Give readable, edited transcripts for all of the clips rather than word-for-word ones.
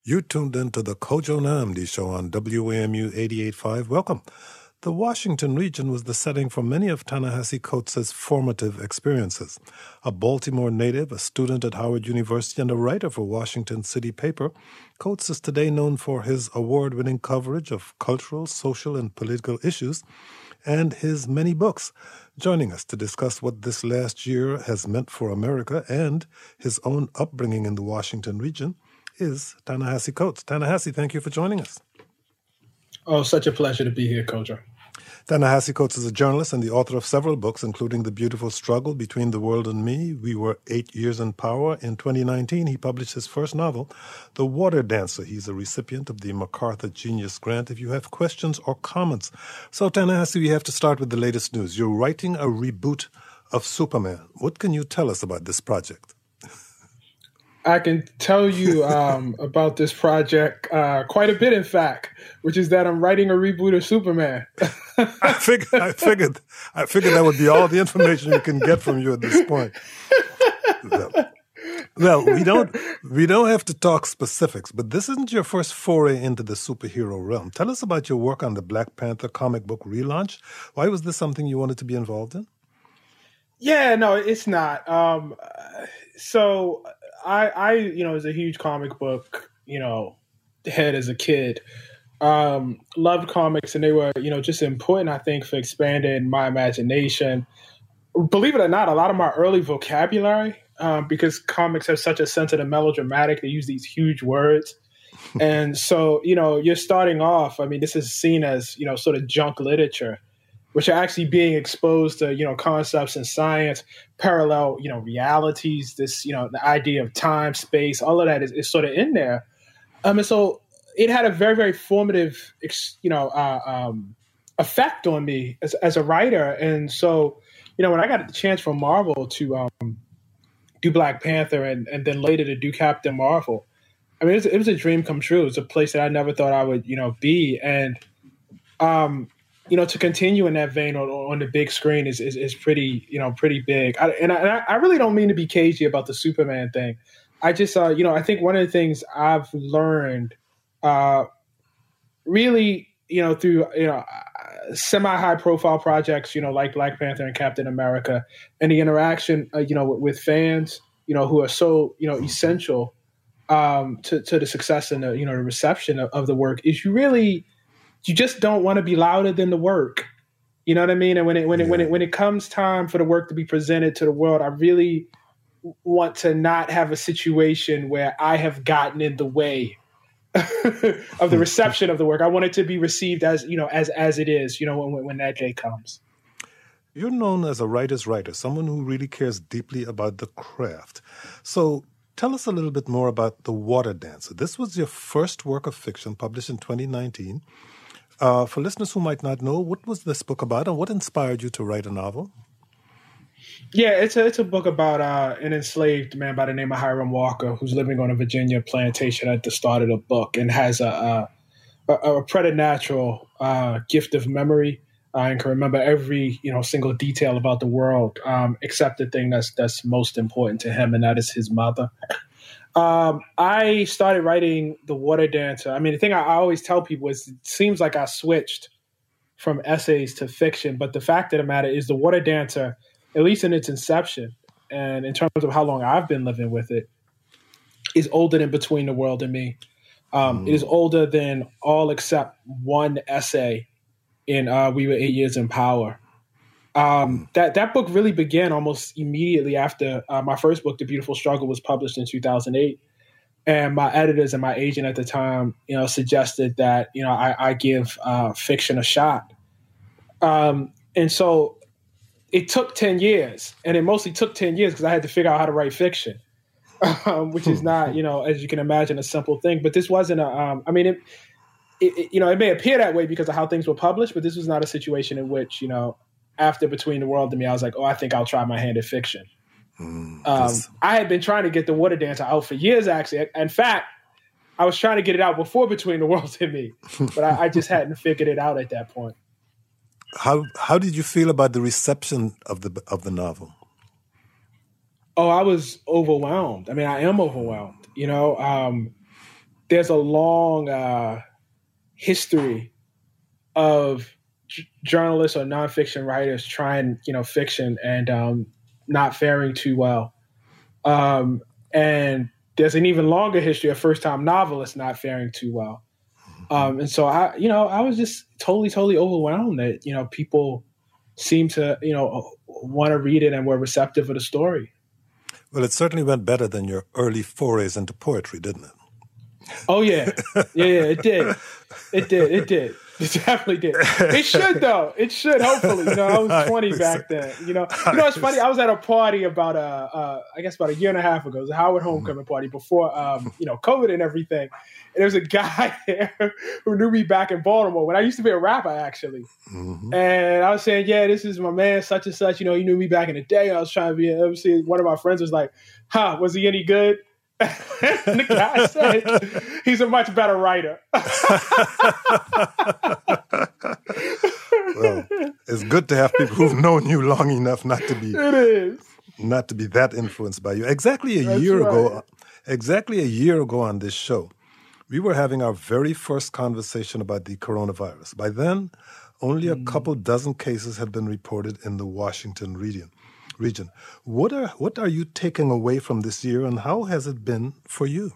You tuned into the Kojo Namdi Show on WAMU 88.5. Welcome. The Washington region was the setting for many of Ta-Nehisi Coates' formative experiences. A Baltimore native, a student at Howard University, and a writer for Washington City Paper, Coates is today known for his award-winning coverage of cultural, social, and political issues, and his many books. Joining us to discuss what this last year has meant for America and his own upbringing in the Washington region is Ta-Nehisi Coates. Ta-Nehisi, thank you for joining us. Oh, such a pleasure to be here, Kojo. Ta-Nehisi Coates is a journalist and the author of several books, including The Beautiful Struggle, Between the World and Me, We Were 8 Years in Power. In 2019, he published his first novel, The Water Dancer. He's a recipient of the MacArthur Genius Grant. If you have questions or comments. So, Ta-Nehisi, we have to start with the latest news. You're writing a reboot of Superman. What can you tell us about this project? I can tell you about this project quite a bit, in fact, which is that I'm writing a reboot of Superman. I figured that would be all the information you can get from you at this point. Well, we don't have to talk specifics, but this isn't your first foray into the superhero realm. Tell us about your work on the Black Panther comic book relaunch. Why was this something you wanted to be involved in? Yeah, no, it's not. So I was a huge comic book, head as a kid. Loved comics, and they were, just important, I think, for expanding my imagination. Believe it or not, a lot of my early vocabulary, because comics have such a sense of the melodramatic, they use these huge words. And so, you're starting off, this is seen as, sort of junk literature, which are actually being exposed to, concepts in science, parallel, realities, this, the idea of time, space, all of that is sort of in there. And so it had a very, very formative, effect on me as a writer. And so, when I got the chance from Marvel to do Black Panther and then later to do Captain Marvel, it was a dream come true. It was a place that I never thought I would, be. And, to continue in that vein on the big screen is pretty, pretty big. I really don't mean to be cagey about the Superman thing. I just, I think one of the things I've learned, really, through, semi-high profile projects, like Black Panther and Captain America, and the interaction, with fans, who are so, essential to the success and the, the reception of the work, is you just don't want to be louder than the work. You know what I mean? And when it comes time for the work to be presented to the world, I really want to not have a situation where I have gotten in the way of the reception of the work. I want it to be received as, as it is, when that day comes. You're known as a writer's writer, someone who really cares deeply about the craft. So tell us a little bit more about The Water Dancer. This was your first work of fiction published in 2019. For listeners who might not know, what was this book about and what inspired you to write a novel? Yeah, it's a book about an enslaved man by the name of Hiram Walker, who's living on a Virginia plantation at the start of the book and has a preternatural gift of memory and can remember every single detail about the world, except the thing that's most important to him, and that is his mother. I started writing The Water Dancer. The thing I always tell people is it seems like I switched from essays to fiction, but the fact of the matter is The Water Dancer, at least in its inception, and in terms of how long I've been living with it, is older than Between the World and Me. It is older than all except one essay in We Were 8 Years in Power. That book really began almost immediately after my first book, The Beautiful Struggle, was published in 2008. And my editors and my agent at the time, suggested that, I give fiction a shot. And so it took 10 years, and it mostly took 10 years because I had to figure out how to write fiction, which is not, as you can imagine, a simple thing. But this wasn't it may appear that way because of how things were published, but this was not a situation in which, after Between the World and Me, I was like, I think I'll try my hand at fiction. I had been trying to get The Water Dancer out for years, actually. In fact, I was trying to get it out before Between the World and Me, but I just hadn't figured it out at that point. How did you feel about the reception of the novel? Oh, I was overwhelmed. I am overwhelmed. there's a long history of journalists or nonfiction writers trying, fiction and not faring too well. And there's an even longer history of first-time novelists not faring too well. And so I was just totally overwhelmed that, people seem to, want to read it and were receptive of the story. Well, it certainly went better than your early forays into poetry, didn't it? Oh, yeah. Yeah, it did. It did. It definitely did. It should, though. It should, hopefully. I was 20 back then. It's funny. I was at a party about a year and a half ago. It was a Howard Homecoming party before, COVID and everything. And there was a guy there who knew me back in Baltimore when I used to be a rapper, actually. Mm-hmm. And I was saying, yeah, this is my man, such and such. He knew me back in the day. I was trying to be an MC. One of my friends was like, was he any good? And the guy said, he's a much better writer. Well, it's good to have people who've known you long enough not to be that influenced by you. Exactly a year ago on this show, we were having our very first conversation about the coronavirus. By then, only a couple dozen cases had been reported in the Washington region. What are you taking away from this year, and how has it been for you?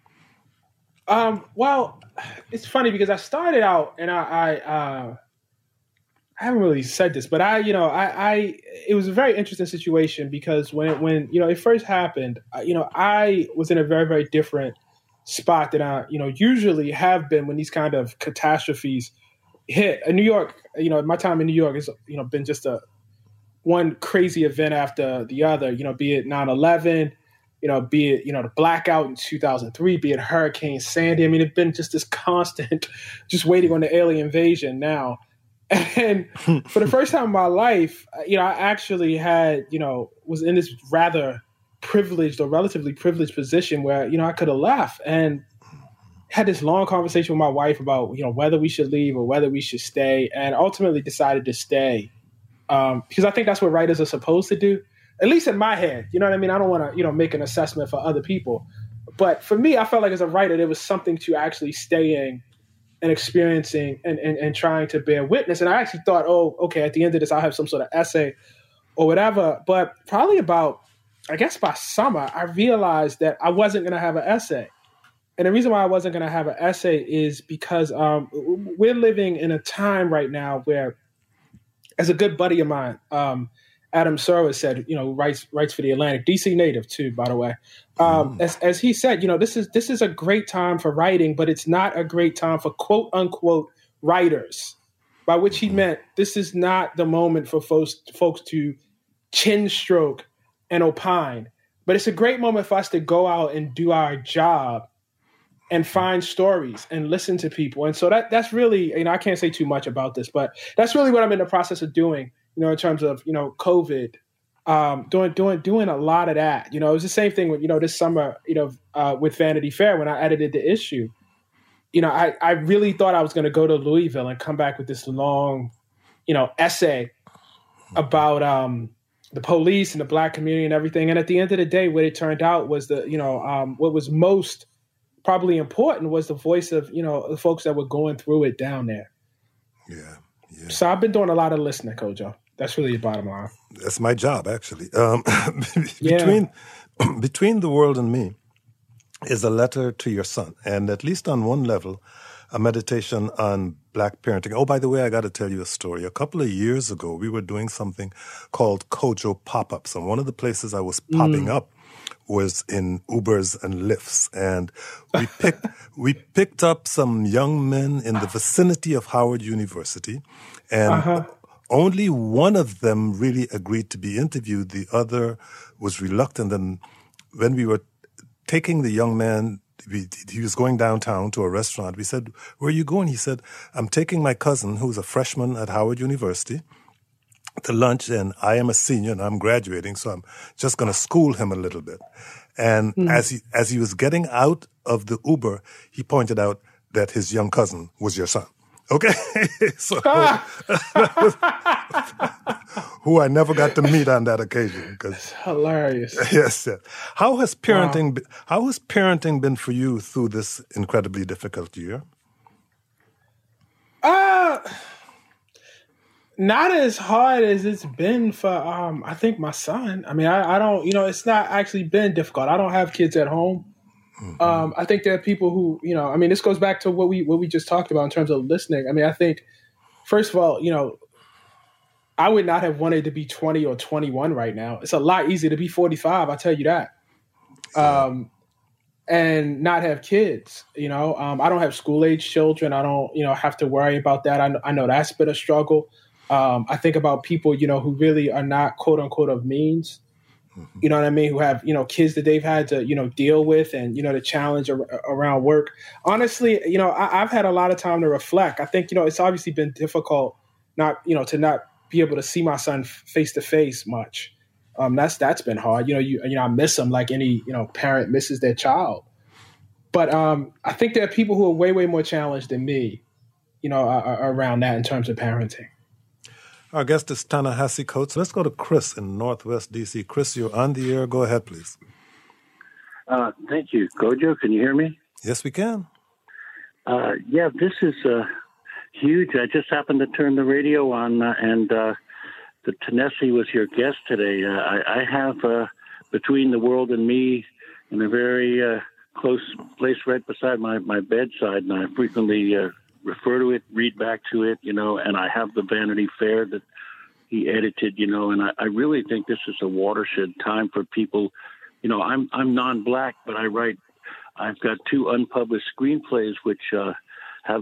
Well, it's funny because I started out, and I haven't really said this, but it was a very interesting situation because when it first happened, I was in a very, very different spot than I usually have been when these kind of catastrophes hit. In New York, my time in New York has been just one crazy event after the other, be it 9/11, be it, the blackout in 2003, be it Hurricane Sandy. I mean, it's been just this constant, just waiting on the alien invasion now. And for the first time in my life, I actually had, was in this rather privileged or relatively privileged position where, I could have left and had this long conversation with my wife about, whether we should leave or whether we should stay, and ultimately decided to stay. Because I think that's what writers are supposed to do, at least in my head. You know what I mean? I don't want to, make an assessment for other people. But for me, I felt like as a writer, there was something to actually staying and experiencing and trying to bear witness. And I actually thought, oh, okay, at the end of this, I'll have some sort of essay or whatever. But probably about, I guess by summer, I realized that I wasn't going to have an essay. And the reason why I wasn't going to have an essay is because we're living in a time right now where, as a good buddy of mine, Adam Serwer said, writes for The Atlantic, DC native too, by the way. As he said, this is a great time for writing, but it's not a great time for quote unquote writers. By which he meant this is not the moment for folks to chin stroke and opine, but it's a great moment for us to go out and do our job and find stories and listen to people. And so that's really, I can't say too much about this, but that's really what I'm in the process of doing, in terms of, COVID, doing a lot of that. It was the same thing with, this summer, with Vanity Fair, when I edited the issue, I really thought I was going to go to Louisville and come back with this long, essay about the police and the Black community and everything. And at the end of the day, what it turned out was what was most probably important was the voice of, the folks that were going through it down there. Yeah. So I've been doing a lot of listening, Kojo. That's really the bottom line. That's my job, actually. Between the World and Me is a letter to your son. And at least on one level, a meditation on Black parenting. Oh, by the way, I got to tell you a story. A couple of years ago, we were doing something called Kojo Pop-Ups. And one of the places I was popping up was in Ubers and Lyfts. And we picked up some young men in the vicinity of Howard University. And only one of them really agreed to be interviewed. The other was reluctant. And when we were taking the young man, he was going downtown to a restaurant. We said, "Where are you going?" He said, "I'm taking my cousin, who's a freshman at Howard University, to lunch, and I am a senior and I'm graduating, so I'm just going to school him a little bit." And as he was getting out of the Uber, he pointed out that his young cousin was your son. Okay, so who I never got to meet on that occasion. It's hilarious. Yes, yes. How has parenting been for you through this incredibly difficult year? Not as hard as it's been for I think my son. I mean, I don't, it's not actually been difficult. I don't have kids at home. Mm-hmm. I think there are people who, I mean, this goes back to what we just talked about in terms of listening. I mean, I think, first of all, I would not have wanted to be 20 or 21 right now. It's a lot easier to be 45, I'll tell you that. And not have kids, I don't have school-age children. I don't, have to worry about that. I know that's been a struggle. I think about people, who really are not, quote unquote, of means. You know what I mean? Who have, kids that they've had to, deal with and, the challenge around work. Honestly, I've had a lot of time to reflect. I think, it's obviously been difficult to not be able to see my son face to face much. That's been hard. I miss him like any, parent misses their child. But I think there are people who are way, way more challenged than me, around that in terms of parenting. Our guest is Ta-Nehisi Coates. Let's go to Chris in Northwest D.C. Chris, you're on the air. Go ahead, please. Thank you. Kojo, can you hear me? Yes, we can. Yeah, this is huge. I just happened to turn the radio on, and the Ta-Nehisi was your guest today. I have Between the World and Me in a very close place right beside my bedside, and I frequently refer to it, read back to it, and I have the Vanity Fair that he edited, and I really think this is a watershed time for people. I'm non-black, but I've got 2 unpublished screenplays which have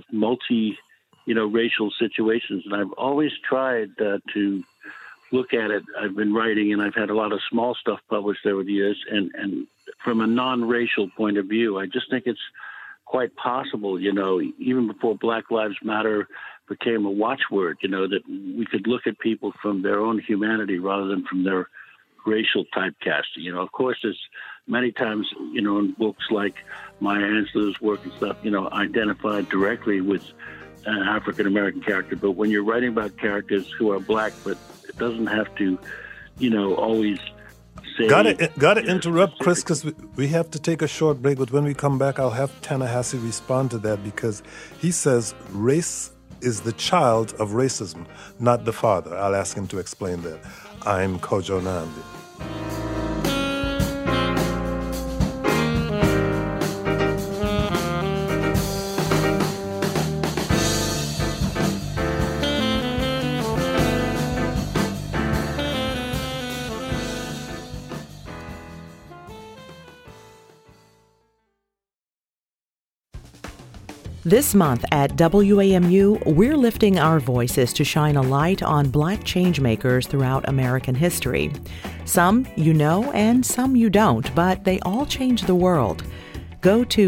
racial situations, and I've always tried to look at it. I've been writing, and I've had a lot of small stuff published over the years, and from a non-racial point of view, I just think it's quite possible, even before Black Lives Matter became a watchword, that we could look at people from their own humanity rather than from their racial typecasting. Of course, there's many times, in books like Maya Angelou's work and stuff, identified directly with an African-American character. But when you're writing about characters who are Black, but it doesn't have to, always say... Gotta interrupt, Chris, because we have to take a short break. But when we come back, I'll have Ta-Nehisi respond to that, because he says race is the child of racism, not the father. I'll ask him to explain that. I'm Kojo Nnamdi. This month at WAMU, we're lifting our voices to shine a light on Black changemakers throughout American history. Some you know and some you don't, but they all changed the world. Go to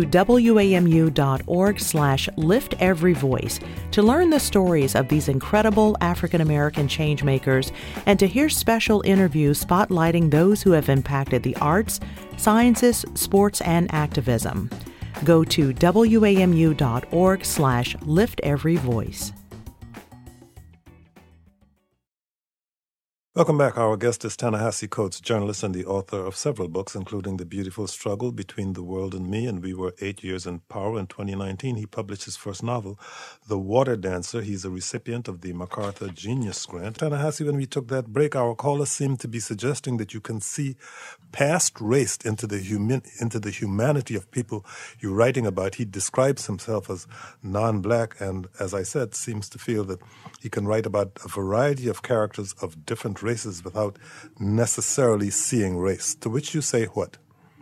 wamu.org/lifteveryvoice to learn the stories of these incredible African American changemakers and to hear special interviews spotlighting those who have impacted the arts, sciences, sports, and activism. Go to wamu.org/lifteveryvoice. Welcome back. Our guest is Ta-Nehisi Coates, journalist and the author of several books, including The Beautiful Struggle, Between the World and Me, and We Were 8 Years in Power. In 2019, he published his first novel, The Water Dancer. He's a recipient of the MacArthur Genius Grant. Ta-Nehisi, when we took that break, our caller seemed to be suggesting that you can see past race into the humanity of people you're writing about. He describes himself as non-black, and as I said, seems to feel that he can write about a variety of characters of different races without necessarily seeing race. To which you say what?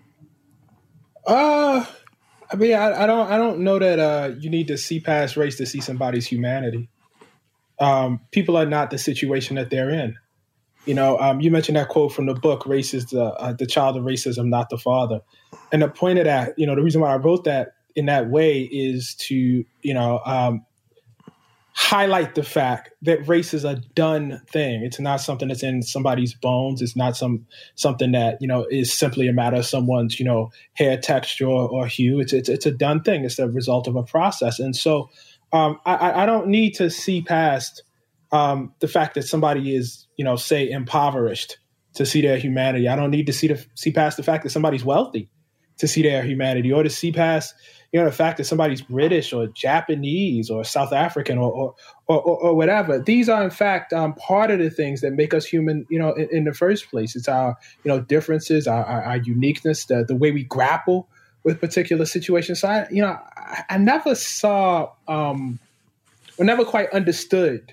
I mean, I don't know that you need to see past race to see somebody's humanity. People are not the situation that they're in. You mentioned that quote from the book, "Race is the child of racism, not the father." And the point of that, the reason why I wrote that in that way is to, highlight the fact that race is a done thing. It's not something that's in somebody's bones. It's not something that, is simply a matter of someone's, hair texture or hue. It's a done thing. It's the result of a process. And so I don't need to see past the fact that somebody is, say, impoverished to see their humanity. I don't need to see past the fact that somebody's wealthy to see their humanity, or to see past, the fact that somebody's British or Japanese or South African or whatever. These are, in fact, part of the things that make us human, in the first place. It's our, differences, our uniqueness, the way we grapple with particular situations. So I never saw, or never quite understood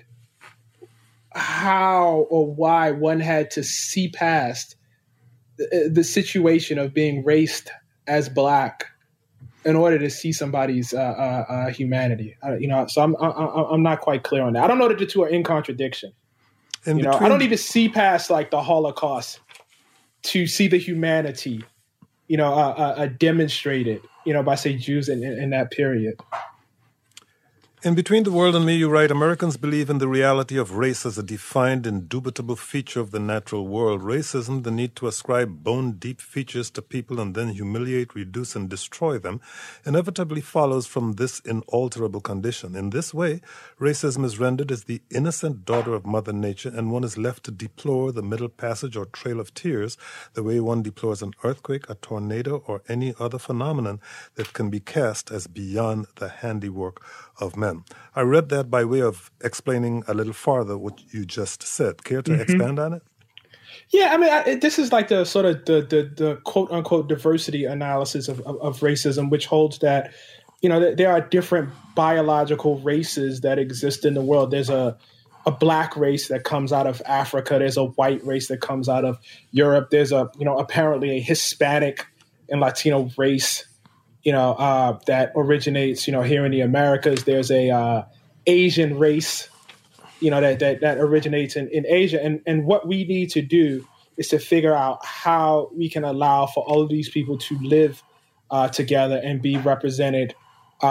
how or why one had to see past the situation of being raced as Black in order to see somebody's humanity. So I'm not quite clear on that. I don't know that the two are in contradiction. I don't need to see past like the Holocaust to see the humanity, demonstrated, by, say, Jews in that period. In Between the World and Me, you write, Americans believe in the reality of race as a defined, indubitable feature of the natural world. Racism, the need to ascribe bone-deep features to people and then humiliate, reduce, and destroy them, inevitably follows from this inalterable condition. In this way, racism is rendered as the innocent daughter of Mother Nature, and one is left to deplore the Middle Passage or Trail of Tears the way one deplores an earthquake, a tornado, or any other phenomenon that can be cast as beyond the handiwork of men. I read that by way of explaining a little farther what you just said. Care to expand on it? Yeah, I mean, this is like the sort of the quote unquote diversity analysis of racism, which holds that, there are different biological races that exist in the world. There's a Black race that comes out of Africa. There's a white race that comes out of Europe. There's apparently a Hispanic and Latino race that originates, here in the Americas. There's a Asian race, that originates in Asia. And what we need to do is to figure out how we can allow for all of these people to live together and be represented, in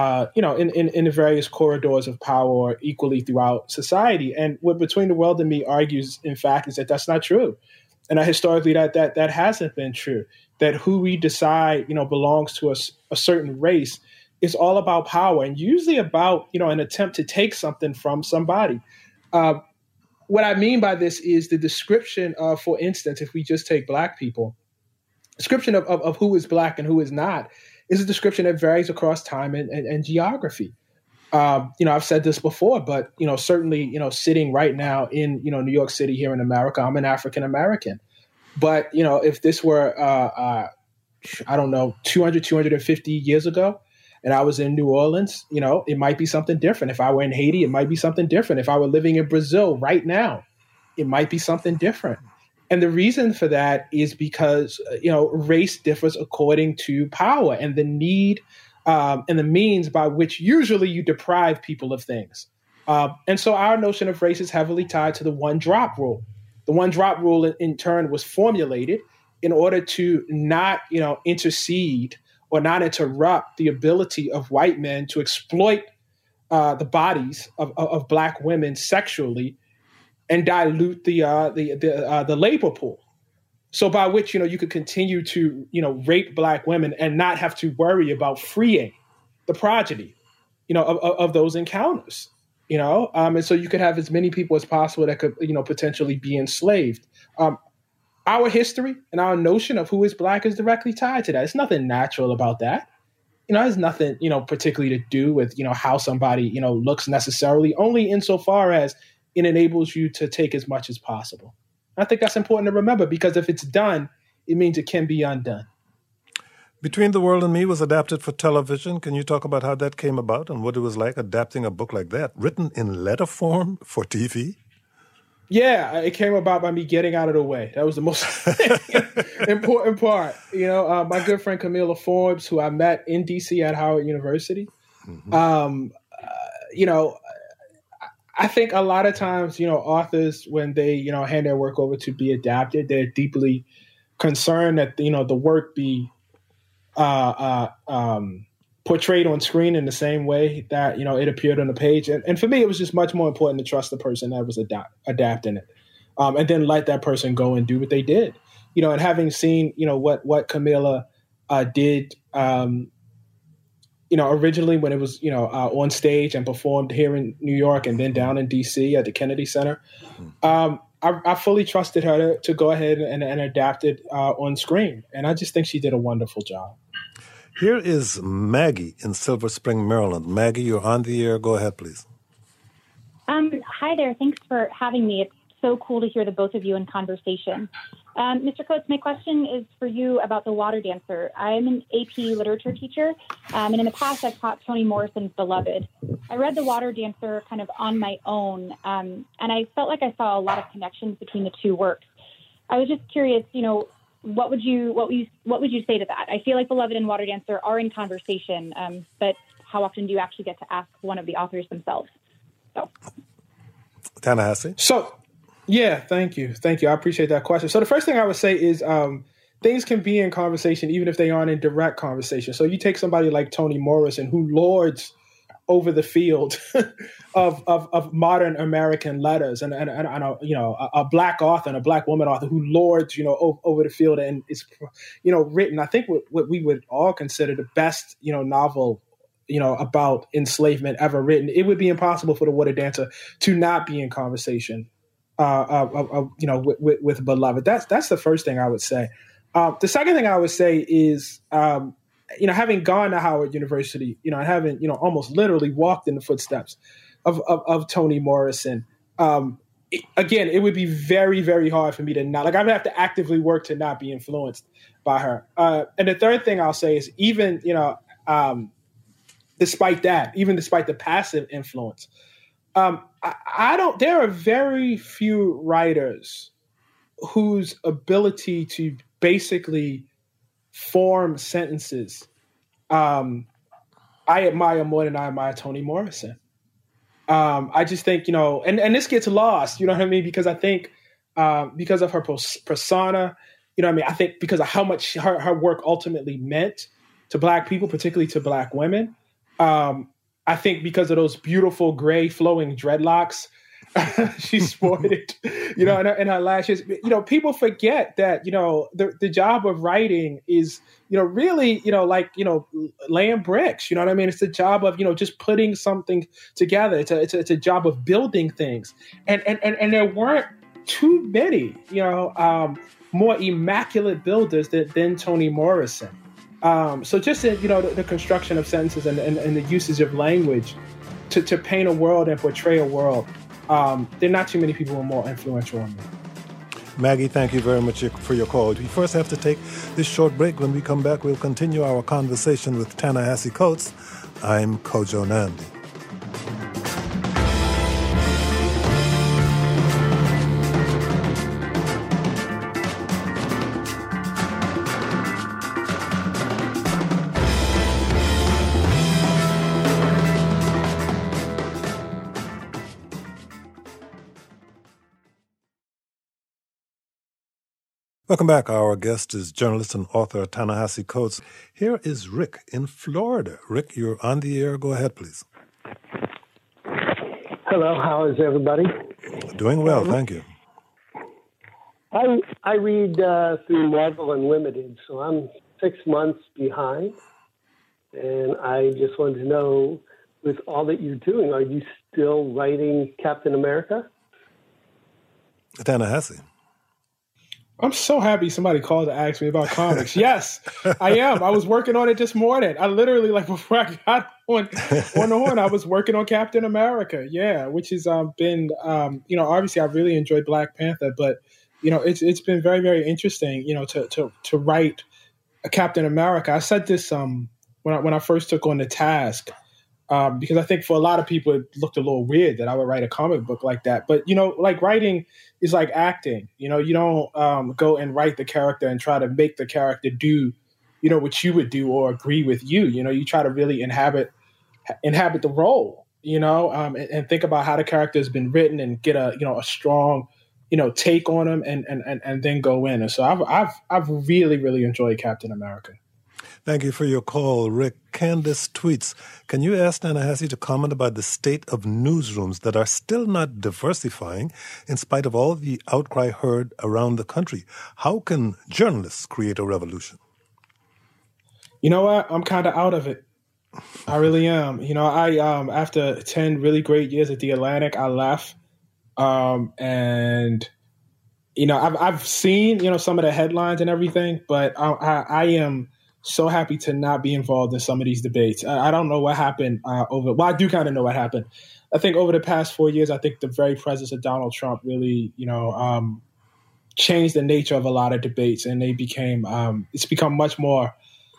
the various corridors of power equally throughout society. And what Between the World and Me argues, in fact, is that that's not true. And historically, that hasn't been true. That who we decide, belongs to a certain race is all about power, and usually about, an attempt to take something from somebody. What I mean by this is the description of, for instance, if we just take Black people, description of who is Black and who is not is a description that varies across time and geography. I've said this before, but, certainly, sitting right now in, New York City here in America, I'm an African American. But, if this were, 250 years ago, and I was in New Orleans, it might be something different. If I were in Haiti, it might be something different. If I were living in Brazil right now, it might be something different. And the reason for that is because, race differs according to power and the need and the means by which usually you deprive people of things. And so our notion of race is heavily tied to the one-drop rule. The one-drop rule, in turn, was formulated in order to not, intercede or not interrupt the ability of white men to exploit the bodies of Black women sexually and dilute the labor pool. So by which, you could continue to, rape Black women and not have to worry about freeing the progeny, of those encounters. And so you could have as many people as possible that could, potentially be enslaved. Our history and our notion of who is Black is directly tied to that. It's nothing natural about that. It has nothing, particularly to do with, how somebody, looks necessarily, only insofar as it enables you to take as much as possible. I think that's important to remember, because if it's done, it means it can be undone. Between the World and Me was adapted for television. Can you talk about how that came about and what it was like adapting a book like that, written in letter form for TV? Yeah, it came about by me getting out of the way. That was the most important part. My good friend Camila Forbes, who I met in D.C. at Howard University, I think a lot of times, authors, when they, hand their work over to be adapted, they're deeply concerned that, the work be portrayed on screen in the same way that, it appeared on the page. And for me, it was just much more important to trust the person that was adapting it, and then let that person go and do what they did. And having seen, what Camila did originally when it was, on stage and performed here in New York and then down in D.C. at the Kennedy Center. I fully trusted her to go ahead and adapt it on screen. And I just think she did a wonderful job. Here is Maggie in Silver Spring, Maryland. Maggie, you're on the air. Go ahead, please. Hi there. Thanks for having me. It's so cool to hear the both of you in conversation. Mr. Coates, my question is for you about The Water Dancer. I'm an AP literature teacher, and in the past I've taught Toni Morrison's Beloved. I read The Water Dancer kind of on my own, and I felt like I saw a lot of connections between the two works. I was just curious, what would you say to that? I feel like Beloved and Water Dancer are in conversation, but how often do you actually get to ask one of the authors themselves? So. Ta-Nehisi? Yeah, thank you. I appreciate that question. So the first thing I would say is things can be in conversation even if they aren't in direct conversation. So you take somebody like Toni Morrison, who lords over the field of modern American letters, and a Black author and a Black woman author who lords over the field and is written, I think, what we would all consider the best novel about enslavement ever written. It would be impossible for The Water Dancer to not be in conversation with Beloved. That's the first thing I would say. The second thing I would say is, having gone to Howard University, and having, almost literally walked in the footsteps of Toni Morrison, again, it would be very, very hard for me to not, I would have to actively work to not be influenced by her. And the third thing I'll say is even, despite the passive influence, there are very few writers whose ability to basically form sentences I admire more than I admire Toni Morrison. I just think, and this gets lost, you know what I mean? Because I think because of her persona, I think because of how much her work ultimately meant to Black people, particularly to Black women. I think because of those beautiful gray flowing dreadlocks she sported, in her lashes, people forget that, the job of writing is, really, laying bricks, you know what I mean? It's the job of, just putting something together. It's a job of building things. And there weren't too many, more immaculate builders than Toni Morrison. So just in, the construction of sentences and the usage of language to paint a world and portray a world, there are not too many people who are more influential on me. Maggie, thank you very much for your call. We first have to take this short break. When we come back, we'll continue our conversation with Ta-Nehisi Coates. I'm Kojo Nnamdi. Welcome back. Our guest is journalist and author Ta-Nehisi Coates. Here is Rick in Florida. Rick, you're on the air. Go ahead, please. Hello. How is everybody? Doing well, thank you. I read through Marvel Unlimited, so I'm 6 months behind. And I just wanted to know, with all that you're doing, are you still writing Captain America? Ta-Nehisi. I'm so happy somebody called to ask me about comics. Yes, I am. I was working on it this morning. I literally, before I got on the horn, I was working on Captain America. Yeah, which has been, obviously I really enjoyed Black Panther, but, it's been very, very interesting, to write a Captain America. I said this when I first took on the task, because I think for a lot of people it looked a little weird that I would write a comic book like that. But, writing is like acting. You don't go and write the character and try to make the character do, what you would do or agree with you. You try to really inhabit the role, and think about how the character has been written and get a strong, take on them and then go in. And so I've really, really enjoyed Captain America. Thank you for your call, Rick. Candace tweets, can you ask Ta-Nehisi to comment about the state of newsrooms that are still not diversifying in spite of all the outcry heard around the country? How can journalists create a revolution? You know what? I'm kind of out of it. I really am. I after 10 really great years at The Atlantic, I left. And I've seen, some of the headlines and everything, but I am so happy to not be involved in some of these debates. I don't know what happened well, I do kind of know what happened. I think over the past 4 years, I think the very presence of Donald Trump really, changed the nature of a lot of debates, and they became, it's become much more,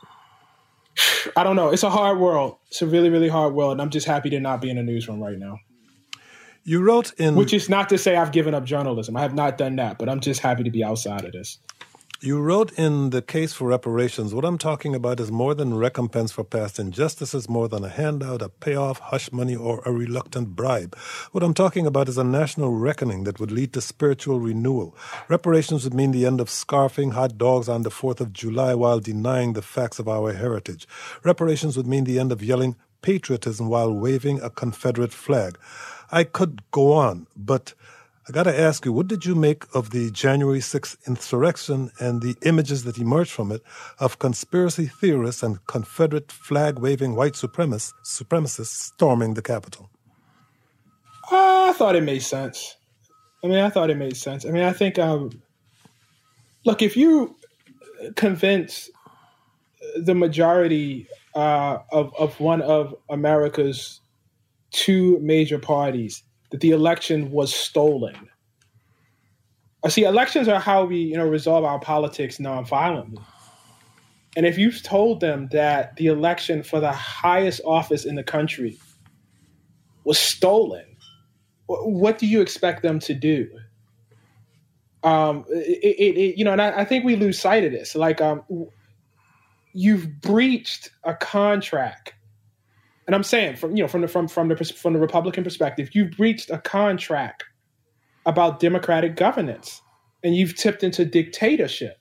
I don't know. It's a hard world. It's a really, really hard world. And I'm just happy to not be in the newsroom right now. You wrote in... Which is not to say I've given up journalism. I have not done that, but I'm just happy to be outside of this. You wrote in The Case for Reparations, what I'm talking about is more than recompense for past injustices, more than a handout, a payoff, hush money, or a reluctant bribe. What I'm talking about is a national reckoning that would lead to spiritual renewal. Reparations would mean the end of scarfing hot dogs on the 4th of July while denying the facts of our heritage. Reparations would mean the end of yelling patriotism while waving a Confederate flag. I could go on, but I got to ask you, what did you make of the January 6th insurrection and the images that emerged from it of conspiracy theorists and Confederate flag-waving white supremacists storming the Capitol? I thought it made sense. I think, look, if you convince the majority of one of America's two major parties that the election was stolen. See, elections are how we, resolve our politics nonviolently. And if you've told them that the election for the highest office in the country was stolen, what do you expect them to do? And I think we lose sight of this. Like, you've breached a contract. And I'm saying, from the Republican perspective, you've breached a contract about democratic governance, and you've tipped into dictatorship.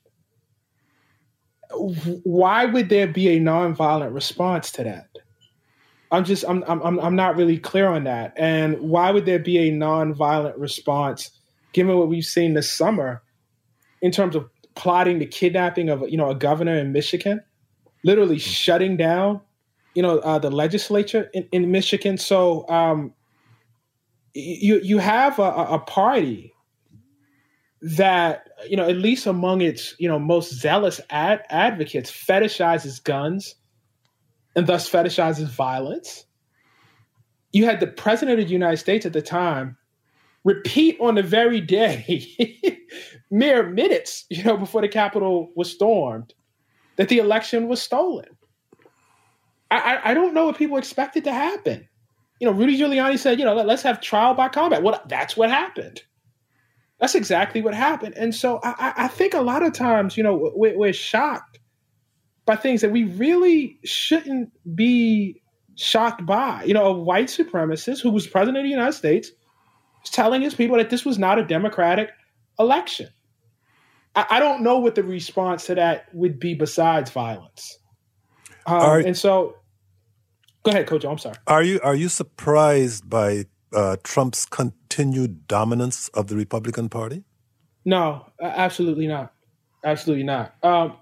Why would there be a nonviolent response to that? I'm not really clear on that. And why would there be a nonviolent response, given what we've seen this summer, in terms of plotting the kidnapping of a governor in Michigan, literally shutting down the legislature in Michigan. So you have a party that, at least among its, most zealous advocates, fetishizes guns and thus fetishizes violence. You had the president of the United States at the time repeat on the very day, mere minutes, before the Capitol was stormed, that the election was stolen. I don't know what people expected to happen. Rudy Giuliani said, let's have trial by combat. Well, that's what happened. That's exactly what happened. And so I think a lot of times, we're shocked by things that we really shouldn't be shocked by. A white supremacist who was president of the United States is telling his people that this was not a democratic election. I don't know what the response to that would be besides violence. And so, go ahead, Coach. I'm sorry. Are you surprised by Trump's continued dominance of the Republican Party? No, absolutely not. Absolutely not.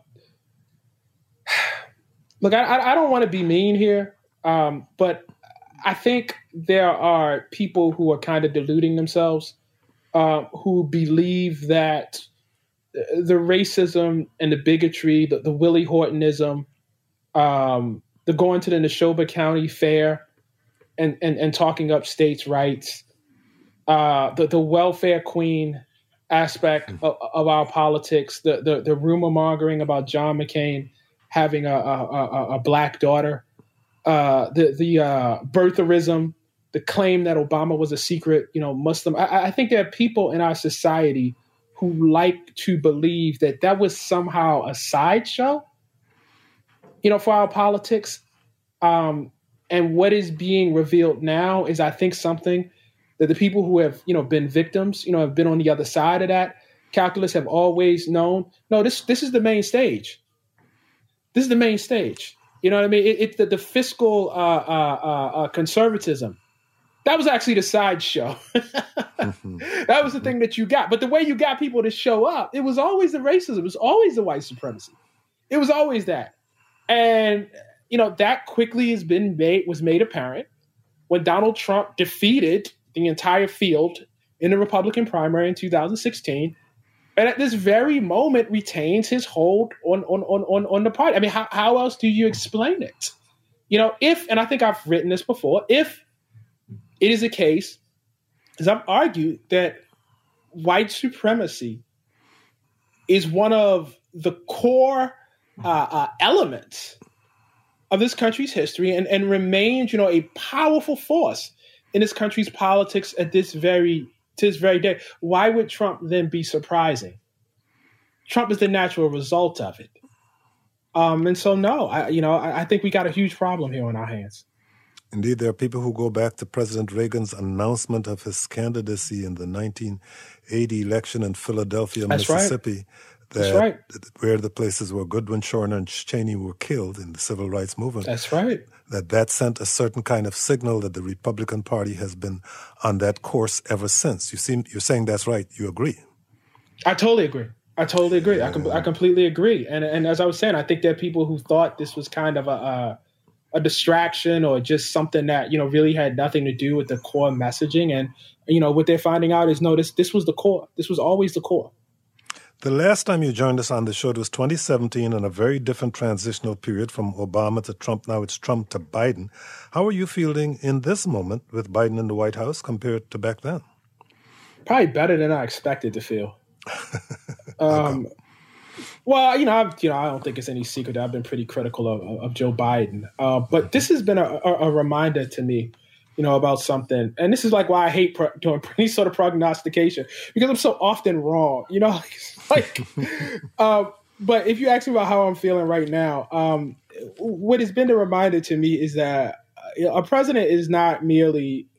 Look, I don't want to be mean here, but I think there are people who are kind of deluding themselves, who believe that the racism and the bigotry, the Willie Hortonism, the going to the Neshoba County Fair and talking up states' rights, the welfare queen aspect of our politics, the rumor mongering about John McCain having a black daughter, the birtherism, the claim that Obama was a secret, Muslim. I think there are people in our society who like to believe that was somehow a sideshow, for our politics. And what is being revealed now is, I think, something that the people who have, been victims, have been on the other side of that calculus have always known. No, this is the main stage. This is the main stage. You know what I mean? It's the fiscal conservatism. That was actually the sideshow. That was the thing that you got. But the way you got people to show up, it was always the racism. It was always the white supremacy. It was always that. And that quickly was made apparent when Donald Trump defeated the entire field in the Republican primary in 2016, and at this very moment retains his hold on the party. I mean, how else do you explain it? And I think I've written this before, if it is a case, as I've argued, that white supremacy is one of the core elements of this country's history and remains, a powerful force in this country's politics to this very day. Why would Trump then be surprising? Trump is the natural result of it. And so, no, I think we got a huge problem here on our hands. Indeed, there are people who go back to President Reagan's announcement of his candidacy in the 1980 election in Philadelphia, That's Mississippi. Right. Where the places where Goodwin, Shorner, and Cheney were killed in the civil rights movement. That's right. That sent a certain kind of signal that the Republican Party has been on that course ever since. You're saying that's right. You agree? I totally agree. I completely agree. And as I was saying, I think there are people who thought this was kind of a distraction or just something that, really had nothing to do with the core messaging. And, what they're finding out is, no, this was the core. This was always the core. The last time you joined us on the show, it was 2017 in a very different transitional period from Obama to Trump. Now it's Trump to Biden. How are you feeling in this moment with Biden in the White House compared to back then? Probably better than I expected to feel. Well, I don't think it's any secret that I've been pretty critical of Joe Biden. But this has been a reminder to me, about something. And this is like why I hate doing any sort of prognostication, because I'm so often wrong, but if you ask me about how I'm feeling right now, what has been the reminder to me is that a president is not merely,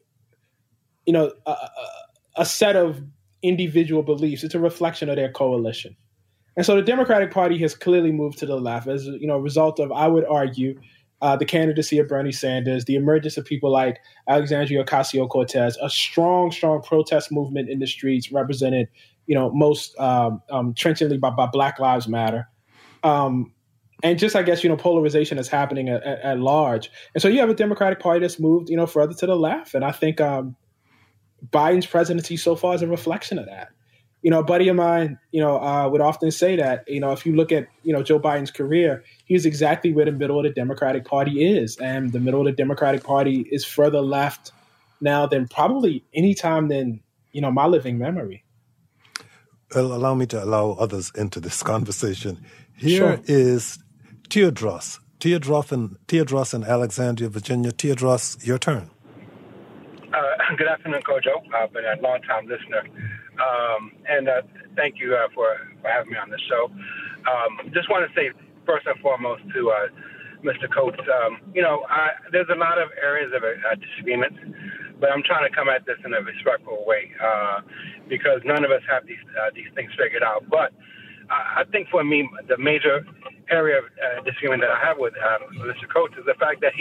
a set of individual beliefs. It's a reflection of their coalition. And so the Democratic Party has clearly moved to the left as, a result of, I would argue, the candidacy of Bernie Sanders, the emergence of people like Alexandria Ocasio-Cortez, a strong protest movement in the streets represented, most trenchantly by Black Lives Matter. And just, I guess, polarization is happening at large. And so you have a Democratic Party that's moved, further to the left. And I think Biden's presidency so far is a reflection of that. A buddy of mine, would often say that, if you look at, Joe Biden's career, he's exactly where the middle of the Democratic Party is. And the middle of the Democratic Party is further left now than probably any time than, my living memory. Well, allow me to allow others into this conversation. Here is Teodros in Alexandria, Virginia. Teodros, your turn. Good afternoon, Kojo. I've been a long-time listener. And thank you for having me on the show. Just want to say, first and foremost, to Mr. Coates, there's a lot of areas of disagreement, but I'm trying to come at this in a respectful way because none of us have these things figured out. But I think for me, the major area of disagreement that I have with Mr. Coates is the fact that he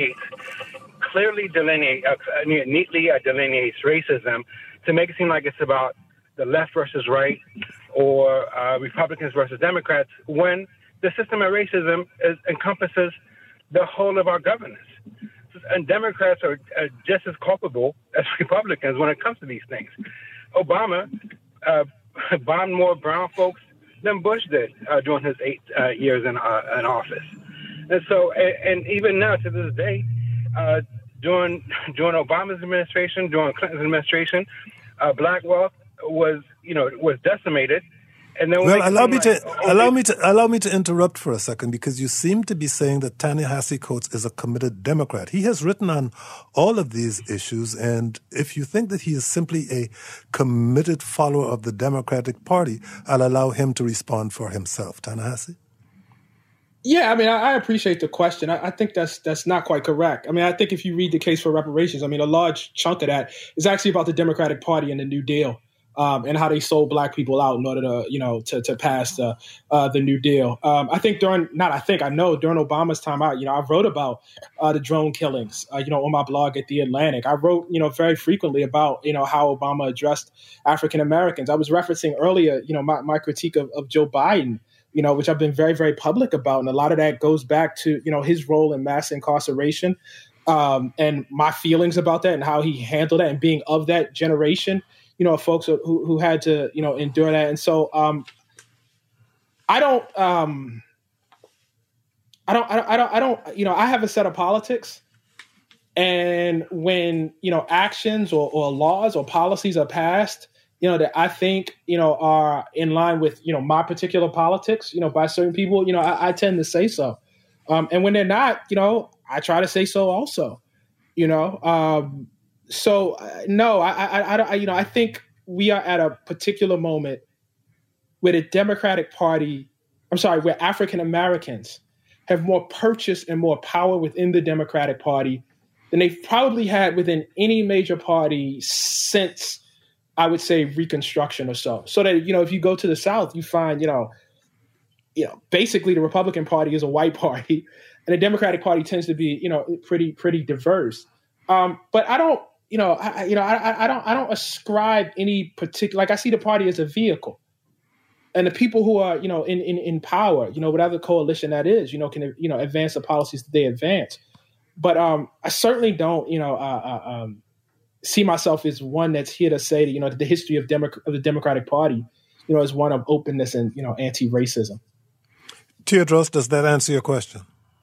neatly delineates racism to make it seem like it's about the left versus right or Republicans versus Democrats, when the system of racism encompasses the whole of our governance. And Democrats are just as culpable as Republicans when it comes to these things. Obama bombed more brown folks than Bush did during his 8 years in office. And so, and even now to this day, during Obama's administration, during Clinton's administration, Black wealth was decimated. And then allow me to interrupt for a second, because you seem to be saying that Ta-Nehisi Coates is a committed Democrat. He has written on all of these issues, and if you think that he is simply a committed follower of the Democratic Party, I'll allow him to respond for himself. Ta-Nehisi? Yeah, I mean, I appreciate the question. I think that's not quite correct. I mean, I think if you read the case for reparations, I mean, a large chunk of that is actually about the Democratic Party and the New Deal. And how they sold Black people out in order to to pass the New Deal. During Obama's time out, I wrote about the drone killings, on my blog at The Atlantic. I wrote, very frequently about, how Obama addressed African Americans. I was referencing earlier, my critique of Joe Biden. which I've been very, very public about. And a lot of that goes back to, his role in mass incarceration, and my feelings about that and how he handled that, and being of that generation, of folks who had to, endure that. And so I have a set of politics. And when, actions or laws or policies are passed, that I think, are in line with, my particular politics, by certain people, I tend to say so. And when they're not, I try to say so also, So no, I think we are at a particular moment where the Democratic Party, where African Americans have more purchase and more power within the Democratic Party than they've probably had within any major party since, I would say, Reconstruction or so. So that, if you go to the South, you find, basically the Republican Party is a white party, and the Democratic Party tends to be, pretty diverse. But I don't, I don't ascribe any particular, I see the party as a vehicle. And the people who are, in power, whatever coalition that is, can, advance the policies that they advance. But I certainly don't, see myself as one that's here to say that, the history of the Democratic Party, is one of openness and, anti-racism. Teodros, does that answer your question?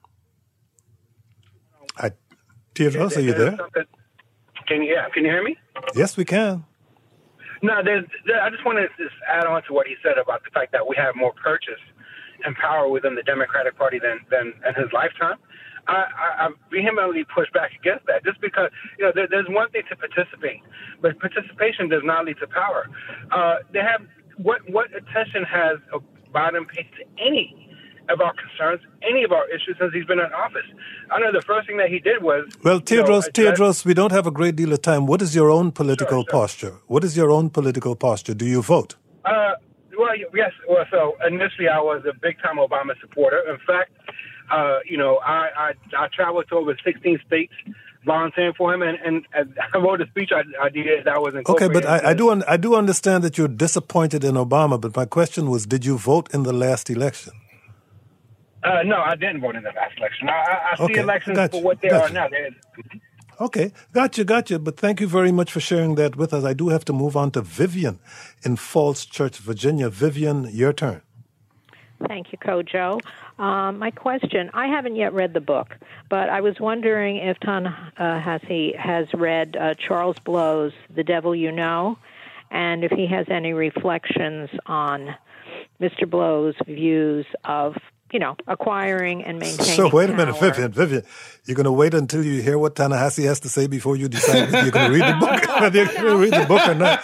Teodros, are you there? Can you hear me? Yes, we can. No, I just want to add on to what he said about the fact that we have more purchase and power within the Democratic Party than in his lifetime. I vehemently push back against that, just because there's one thing to participate, but participation does not lead to power. They have what attention has Biden paid to any of our concerns, any of our issues since he's been in office? I know the first thing that he did was Teodros, we don't have a great deal of time. What is your own political posture? What is your own political posture? Do you vote? Well, yes. Well, so initially I was a big-time Obama supporter. In fact, I traveled to over 16 states volunteering for him, and I wrote a speech I did that was incorporated. Okay, but I do understand that you're disappointed in Obama, but my question was, did you vote in the last election? No, I didn't vote in the last election. I see elections for what they are now. Okay, gotcha. But thank you very much for sharing that with us. I do have to move on to Vivian in Falls Church, Virginia. Vivian, your turn. Thank you, Kojo. My question, I haven't yet read the book, but I was wondering if Ta-Nehisi has read Charles Blow's The Devil You Know, and if he has any reflections on Mr. Blow's views of acquiring and maintaining So wait a minute, power. Vivian, you're going to wait until you hear what Ta-Nehisi has to say before you decide whether you're going to read the book, whether you're going to read the book or not.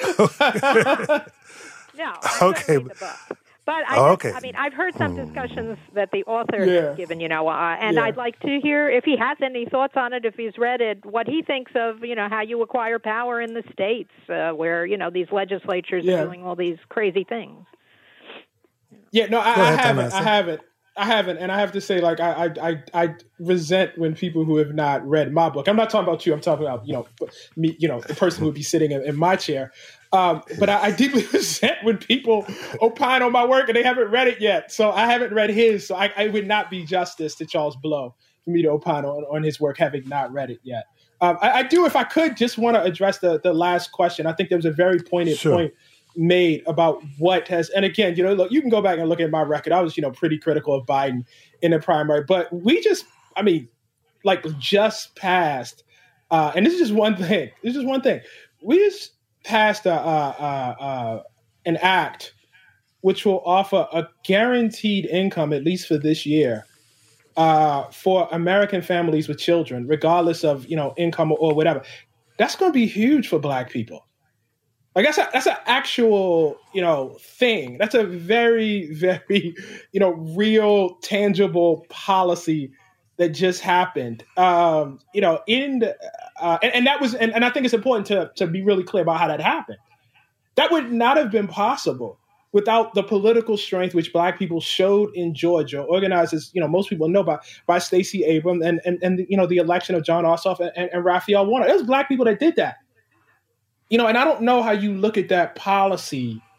No, I'm going to read the book. But I've heard some discussions that the author has given, and I'd like to hear if he has any thoughts on it, if he's read it, what he thinks of, how you acquire power in the states where, these legislatures are doing all these crazy things. Yeah, no, I haven't. And I have to say, I resent when people who have not read my book. I'm not talking about you. I'm talking about, me, the person who would be sitting in my chair. But I deeply resent when people opine on my work and they haven't read it yet. So I haven't read his. So I would not be justice to Charles Blow for me to opine on his work, having not read it yet. I do, if I could, just want to address the last question. I think there was a very pointed point made about what has, and again, look, you can go back and look at my record. I was, pretty critical of Biden in the primary, but we just passed, and this is just one thing. We just passed an act which will offer a guaranteed income, at least for this year, for American families with children, regardless of, income or whatever. That's going to be huge for Black people. That's an actual, thing. That's a very, very, real, tangible policy that just happened. And that was, and I think it's important to be really clear about how that happened. That would not have been possible without the political strength which Black people showed in Georgia, organized as, most people know by Stacey Abrams and the election of Jon Ossoff and Raphael Warnock. It was Black people that did that. And I don't know how you look at that policy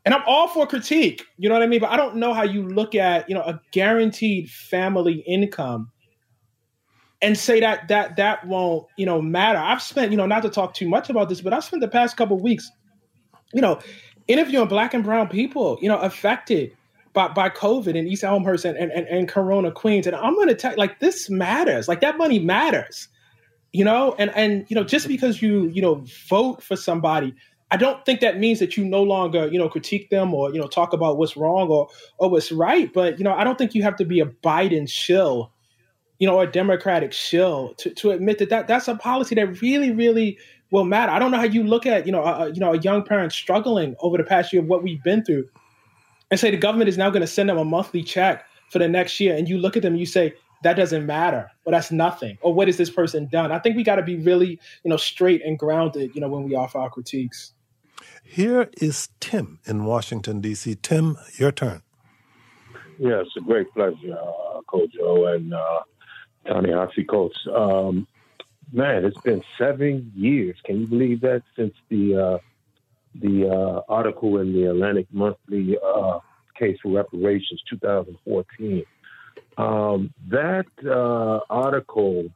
And I'm all for critique, you know what I mean? But I don't know how you look at, a guaranteed family income and say that won't, matter. I've spent, not to talk too much about this, but I've spent the past couple of weeks, interviewing Black and brown people, affected by COVID in East Elmhurst and Corona, Queens. And I'm going to tell you, this matters. That money matters, and just because you vote for somebody, I don't think that means that you no longer, critique them or, talk about what's wrong or what's right. But, I don't think you have to be a Biden shill, or a Democratic shill to admit that's a policy that really, really will matter. I don't know how you look at, a young parent struggling over the past year of what we've been through and say the government is now going to send them a monthly check for the next year. And you look at them and you say, that doesn't matter, or that's nothing, or what has this person done? I think we got to be really, straight and grounded, when we offer our critiques. Here is Tim in Washington, D.C. Tim, your turn. Yeah, it's a great pleasure, Coach O and Ta-Nehisi Coates. Man, it's been 7 years. Can you believe that, since the article in the Atlantic Monthly case for reparations, 2014? That article,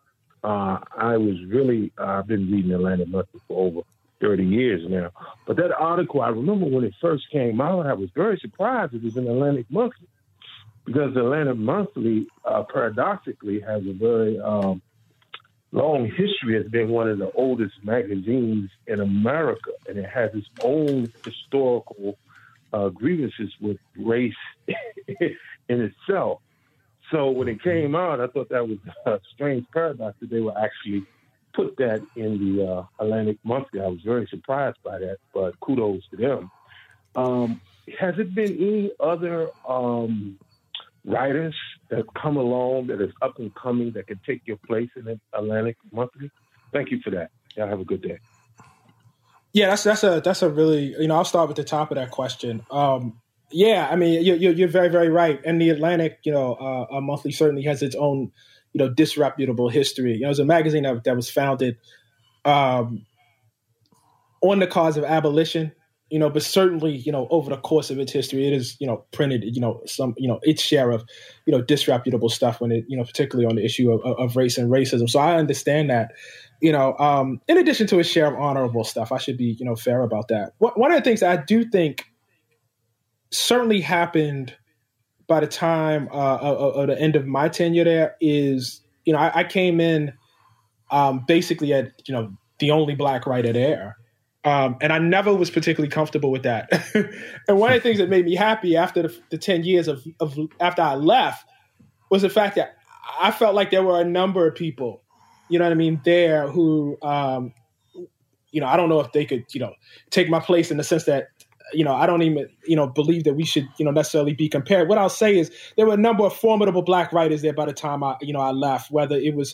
I've been reading Atlantic Monthly for over 30 years now. But that article, I remember when it first came out, I was very surprised it was in Atlantic Monthly, because the Atlantic Monthly, paradoxically, has a very long history as being one of the oldest magazines in America, and it has its own historical grievances with race in itself. So when it came out, I thought that was a strange paradox that they were actually put that in the Atlantic Monthly. I was very surprised by that, but kudos to them. Has it been any other writers that come along that is up and coming that can take your place in the Atlantic Monthly? Thank you for that. Y'all have a good day. Yeah, that's a really, I'll start with the top of that question. Yeah, I mean, you're very, very right. And the Atlantic, Monthly certainly has its own, disreputable history. It's a magazine that was founded on the cause of abolition, but certainly, over the course of its history, it is, printed, some, its share of, disreputable stuff when it, particularly on the issue of race and racism. So I understand that, in addition to its share of honorable stuff, I should be, fair about that. One of the things that I do think certainly happened by the time of the end of my tenure there is, I came in basically at, the only Black writer there. And I never was particularly comfortable with that. And one of the things that made me happy after the 10 years of after I left was the fact that I felt like there were a number of people, there who, I don't know if they could, take my place in the sense that, I don't even, believe that we should, necessarily be compared. What I'll say is there were a number of formidable Black writers there by the time I left, whether it was,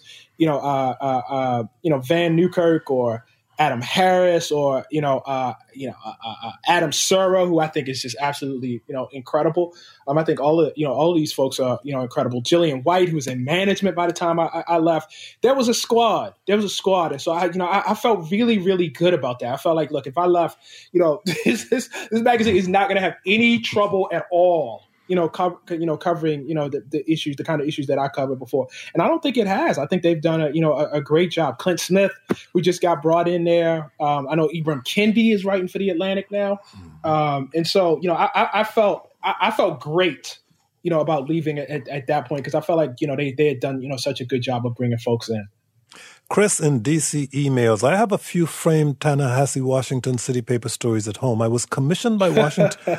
Van Newkirk or Adam Harris or, Adam Serra, who I think is just absolutely, incredible. I think all of these folks are, incredible. Jillian White, who was in management by the time I left. There was a squad. And so I felt really, really good about that. I felt like, look, if I left, this magazine is not going to have any trouble at all, covering, the issues, the kind of issues that I covered before. And I don't think it has. I think they've done a great job. Clint Smith, who just got brought in there. I know Ibram Kendi is writing for the Atlantic now. And so, I felt great, about leaving at that point, because I felt like, they had done, such a good job of bringing folks in. Chris in D.C. emails, I have a few framed Ta-Nehisi Washington City Paper stories at home. I was commissioned by Washington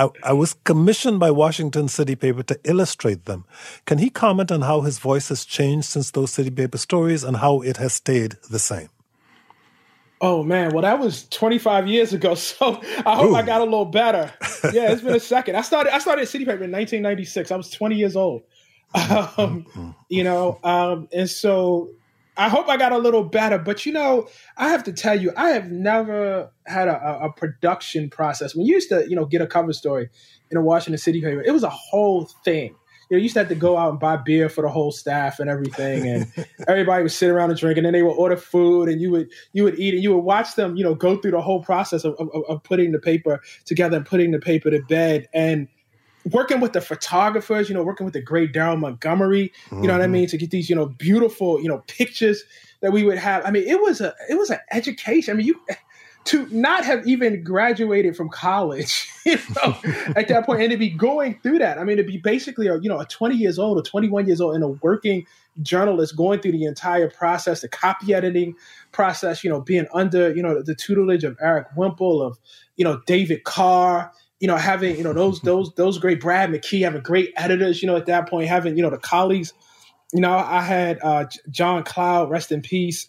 City Paper to illustrate them. Can he comment on how his voice has changed since those City Paper stories and how it has stayed the same? Oh, man. Well, that was 25 years ago, so I hope I got a little better. Yeah, it's been a second. I started at City Paper in 1996. I was 20 years old. And so I hope I got a little better. But, I have to tell you, I have never had a production process. When you used to, get a cover story in a Washington City paper, it was a whole thing. you used to have to go out and buy beer for the whole staff and everything, and everybody would sit around and drink, and then they would order food, and you would eat, and you would watch them, go through the whole process of putting the paper together and putting the paper to bed, and working with the photographers, working with the great Daryl Montgomery, you know what I mean, to get these, beautiful, pictures that we would have. I mean, it was an education. I mean, to not have even graduated from college, at that point, and to be going through that. I mean, to be basically, a 20 years old or 21 years old and a working journalist going through the entire process, the copy editing process, being under, the tutelage of Eric Wimple, of, David Carr, having, those great Brad McKee, having great editors, at that point, having, the colleagues, I had John Cloud, rest in peace,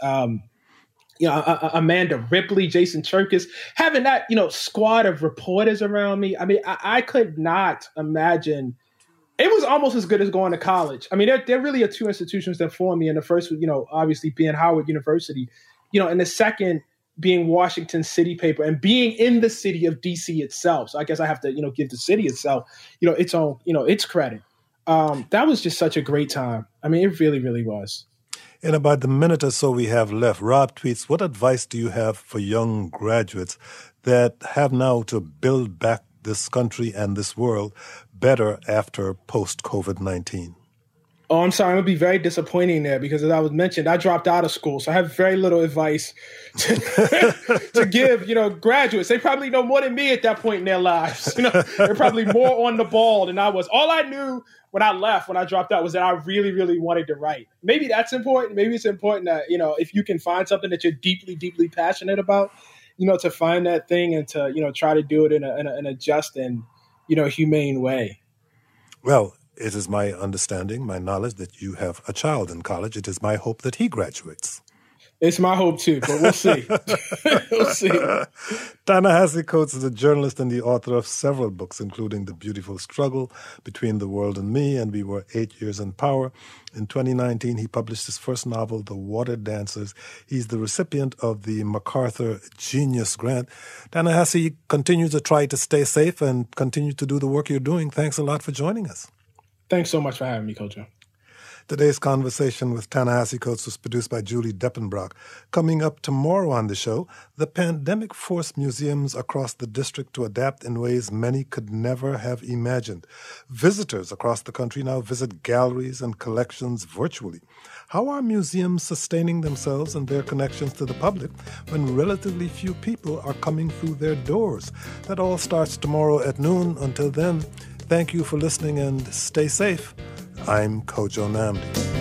Amanda Ripley, Jason Cherkis, having that, squad of reporters around me. I mean, I could not imagine. It was almost as good as going to college. I mean, there really are two institutions that formed me. And the first, obviously being Howard University, and the second being Washington City Paper and being in the city of DC itself. So I guess I have to, give the city itself, its own, its credit. That was just such a great time. I mean, it really, really was. In about the minute or so we have left, Rob tweets, what advice do you have for young graduates that have now to build back this country and this world better after post-COVID-19? Oh, I'm sorry. I'm going to be very disappointing there because, as I was mentioned, I dropped out of school. So I have very little advice to give, graduates. They probably know more than me at that point in their lives. They're probably more on the ball than I was. All I knew when I dropped out, was that I really, really wanted to write. Maybe that's important. Maybe it's important that, if you can find something that you're deeply, deeply passionate about, to find that thing and to, try to do it in a just and, humane way. Well, it is my understanding, my knowledge that you have a child in college. It is my hope that he graduates. It's my hope too, but we'll see. We'll see. Ta-Nehisi Coates is a journalist and the author of several books, including The Beautiful Struggle, Between the World and Me, and We Were 8 Years in Power. In 2019, he published his first novel, The Water Dancers. He's the recipient of the MacArthur Genius Grant. Ta-Nehisi, continue to try to stay safe and continue to do the work you're doing. Thanks a lot for joining us. Thanks so much for having me, Kojo. Today's conversation with Ta-Nehisi Coates was produced by Julie Deppenbrock. Coming up tomorrow on the show, the pandemic forced museums across the district to adapt in ways many could never have imagined. Visitors across the country now visit galleries and collections virtually. How are museums sustaining themselves and their connections to the public when relatively few people are coming through their doors? That all starts tomorrow at noon. Until then, thank you for listening and stay safe. I'm Kojo Nnamdi.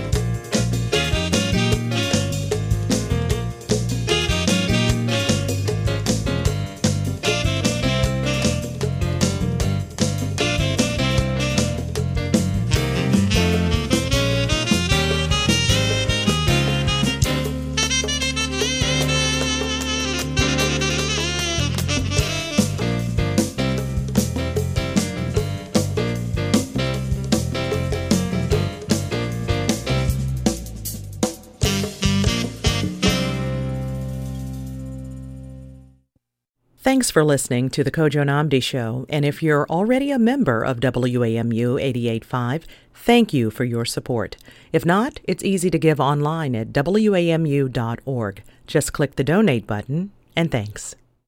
Thanks for listening to The Kojo Nnamdi Show. And if you're already a member of WAMU 88.5, thank you for your support. If not, it's easy to give online at WAMU.org. Just click the donate button, and thanks.